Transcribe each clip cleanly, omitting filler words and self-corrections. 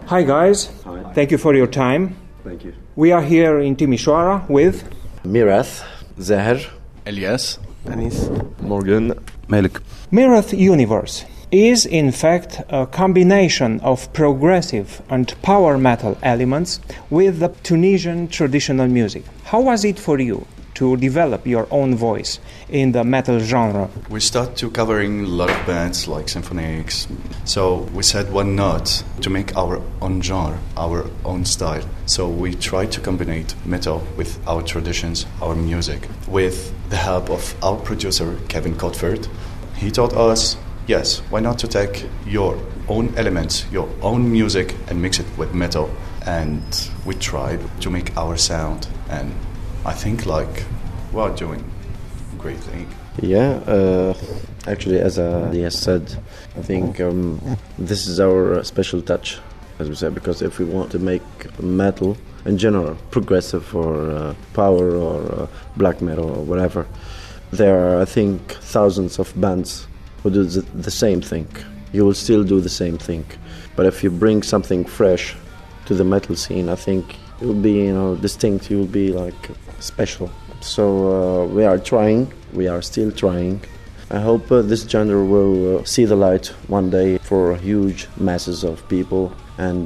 Hi guys. Hi. Thank you for your time. Thank you. We are here in Timișoara with Mirath, Zaher, Elias, Anis, Morgan. Malik. Mirath Universe is in fact a combination of progressive and power metal elements with the Tunisian traditional music. How was it for you to develop your own voice in the metal genre? We start to covering a lot of bands like Symphonics. So we said why not to make our own genre, our own style. So we try to combine metal with our traditions, our music, with the help of our producer Kevin Cotford. He taught us, yes, why not to take your own elements, your own music and mix it with metal. And we tried to make our sound, and I think like we're doing a great thing. Yeah, actually, as Elias said, I think this is our special touch, as we said, because if we want to make metal in general, progressive or power or black metal or whatever, there are, I think, thousands of bands who do the same thing. You will still do the same thing. But if you bring something fresh to the metal scene, I think it will be, distinct. You will be like special. So we are trying. We are still trying. I hope this genre will see the light one day for huge masses of people. And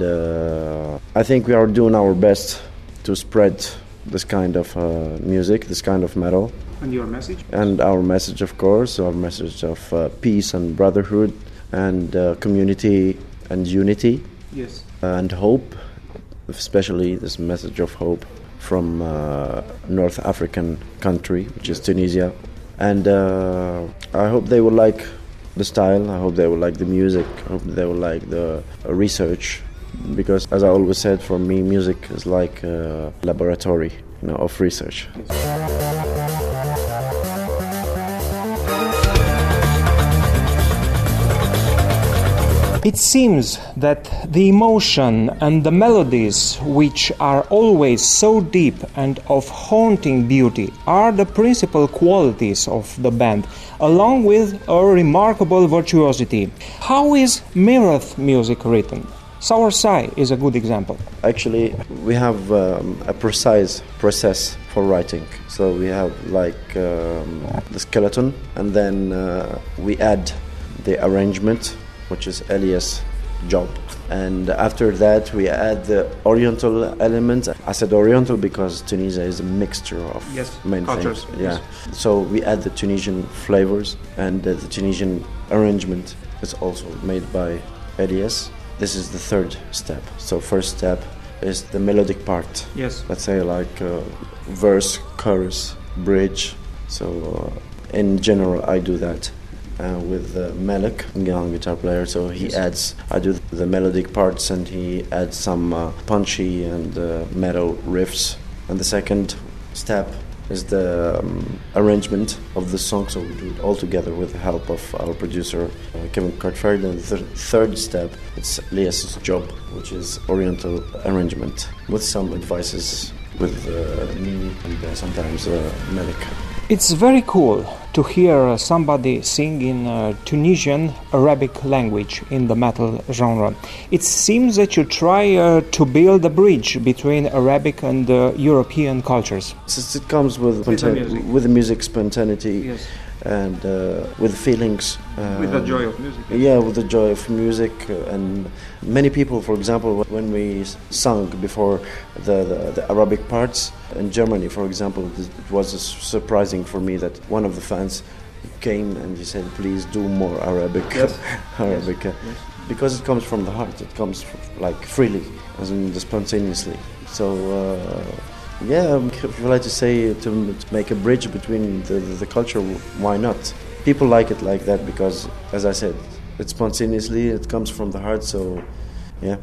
I think we are doing our best to spread this kind of music, this kind of metal. And your message? And our message, of course, our message of peace and brotherhood and community and unity. Yes. And hope, especially this message of hope from North African country, which is Tunisia. And I hope they will like the style, I hope they will like the music, I hope they will like the research. Because, as I always said, for me, music is like a laboratory, of research. It seems that the emotion and the melodies, which are always so deep and of haunting beauty, are the principal qualities of the band, along with a remarkable virtuosity. How is Mirath music written? Sour Sai is a good example. Actually, we have a precise process for writing. So we have like the skeleton, and then we add the arrangement, which is Elias' job. And after that, we add the Oriental elements. I said Oriental because Tunisia is a mixture of many cultures. things. Yeah. So we add the Tunisian flavors, and the Tunisian arrangement is also made by Elias. This is the third step. So first step is the melodic part. Yes. Let's say like verse, chorus, bridge. So in general, I do that. With Malik, young guitar player, so he adds. I do the melodic parts, and he adds some punchy and metal riffs. And the second step is the arrangement of the song, so we do it all together with the help of our producer Kevin Cartford. And the third step, it's Elias' job, which is Oriental arrangement, with some advices with me and sometimes Malik. It's very cool to hear somebody sing in Tunisian Arabic language in the metal genre. It seems that you try to build a bridge between Arabic and European cultures. It comes with the music spontaneity. Yes. And with feelings. With the joy of music. Yeah, with the joy of music. And many people, for example, when we sung before the Arabic parts in Germany, for example, it was surprising for me that one of the fans came and he said, please do more Arabic. Yes. Arabic. Yes. Because it comes from the heart, it comes like freely, as in spontaneously. So yeah, if you like to say to make a bridge between the culture, why not? People like it like that because, as I said, it's spontaneously, it comes from the heart, so yeah.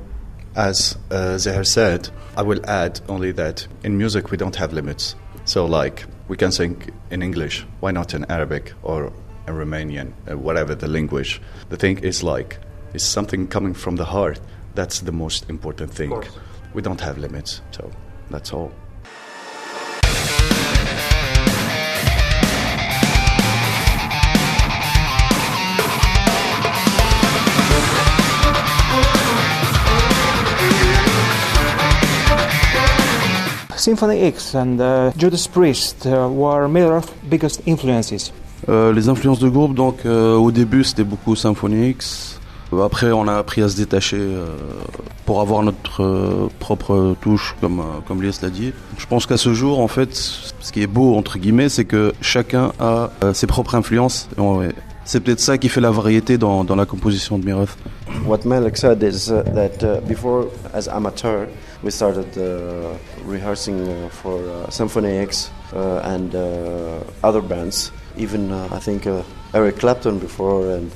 As Zaher said, I will add only that in music we don't have limits. So like we can sing in English, why not in Arabic or in Romanian, whatever the language. The thing is like, it's something coming from the heart. That's the most important thing. We don't have limits, so that's all. Symphony X and Judas Priest were Mirath's biggest influences? Les influences de groupe, donc au début c'était beaucoup Symphony X. Après on a appris à se détacher pour avoir notre propre touche, comme Lies l'a dit. Je pense qu'à ce jour, en fait, ce qui est beau entre guillemets, c'est que chacun a ses propres influences. C'est peut-être ça qui fait la variété dans la composition de Mirath. What Malek said is that before, as amateur, we started rehearsing for Symphony X and other bands. Even I think Eric Clapton before and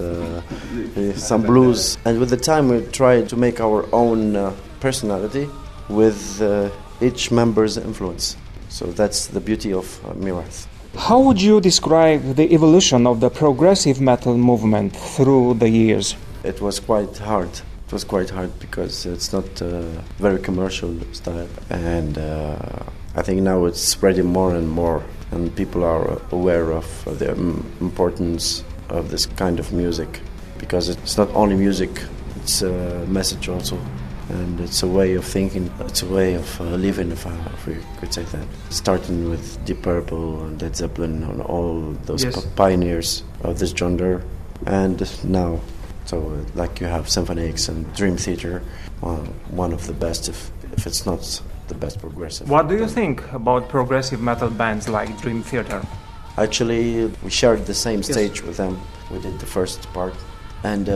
some blues. And with the time we tried to make our own personality with each member's influence. So that's the beauty of Mirath. How would you describe the evolution of the progressive metal movement through the years? It was quite hard. It was quite hard because it's not a very commercial style. And I think now it's spreading more and more. And people are aware of the importance of this kind of music. Because it's not only music, it's a message also. And it's a way of thinking, it's a way of living, if we could say that. Starting with Deep Purple and Led Zeppelin and all those pioneers of this genre. And now, so like you have Symphony X and Dream Theater, one of the best, if it's not the best progressive. What do you think about progressive metal bands like Dream Theater? Actually, we shared the same stage with them. We did the first part. And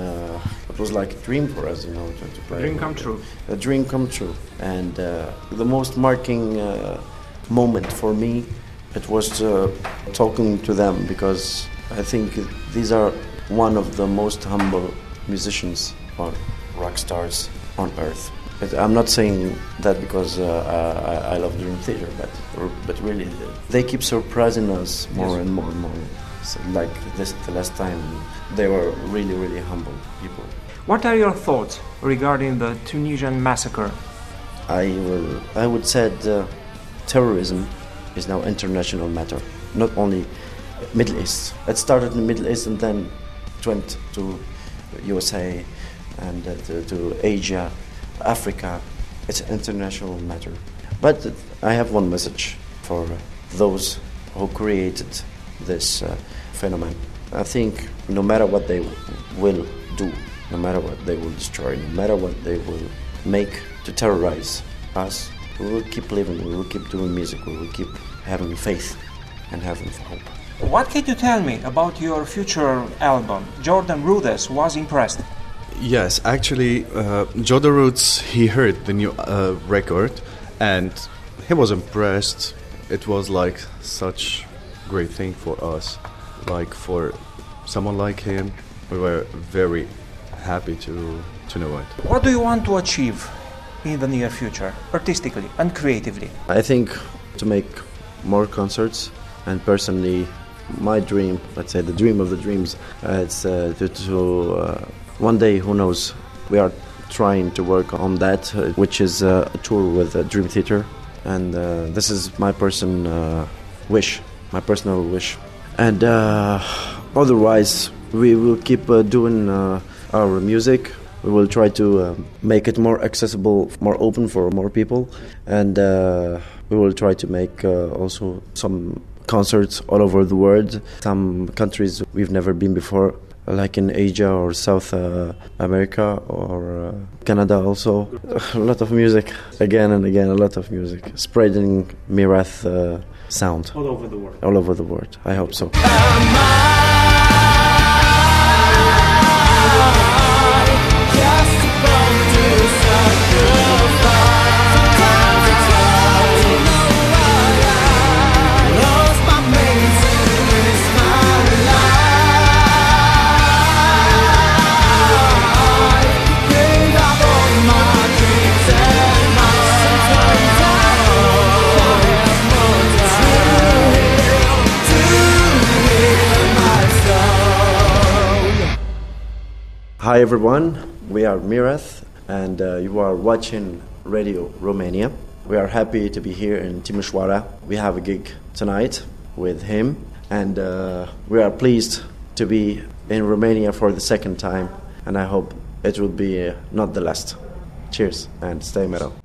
it was like a dream for us, you know, to play. A dream come true. A dream come true. And the most marking moment for me, it was talking to them, because I think these are one of the most humble musicians or rock stars on earth. But I'm not saying that because I love Dream Theater, but really they keep surprising us more and more and more. So like this, the last time, they were really, really humble people. What are your thoughts regarding the Tunisian massacre? I would say terrorism is now international matter, not only Middle East. It started in the Middle East and then it went to USA and to Asia, Africa. It's an international matter. But I have one message for those who created this phenomenon. I think no matter what they will do, no matter what they will destroy, no matter what they will make to terrorize us, we will keep living, we will keep doing music, we will keep having faith and having hope. What can you tell me about your future album? Jordan Rudess was impressed. Yes, actually, Jordan Rudess, he heard the new record and he was impressed. It was like such great thing for us. Like for someone like him, we were very happy to know it. What do you want to achieve in the near future, artistically and creatively? I think to make more concerts, and personally, my dream, let's say the dream of the dreams, it's to one day, who knows, we are trying to work on that, which is a tour with Dream Theater, and this is my personal wish. And otherwise, we will keep doing our music. We will try to make it more accessible, more open for more people. And we will try to make also some concerts all over the world. Some countries we've never been before, like in Asia or South America or Canada also. A lot of music, again and again, a lot of music. Spreading Mirath sound. All over the world. All over the world. I hope so. Hi everyone, we are Mirath and you are watching Radio Romania. We are happy to be here in Timișoara. We have a gig tonight with him and we are pleased to be in Romania for the second time and I hope it will be not the last. Cheers and stay metal.